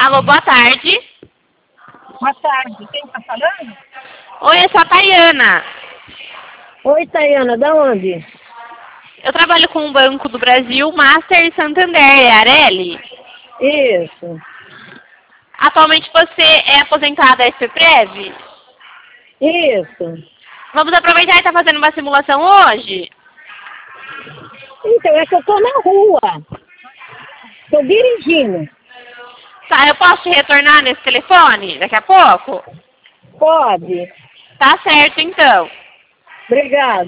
Alô, boa tarde. Boa tarde, quem está falando? Oi, eu sou a Tayana. Oi, Tayana, da onde? Eu trabalho com o Banco do Brasil, Master e Santander, é a Areli. Isso, Atualmente você é aposentada da SPPrev? isso. Vamos aproveitar e estar fazendo uma simulação hoje? Então, é que eu estou na rua. Estou dirigindo. Tá, eu posso te retornar nesse telefone daqui a pouco? Pode. Tá certo, então. Obrigada.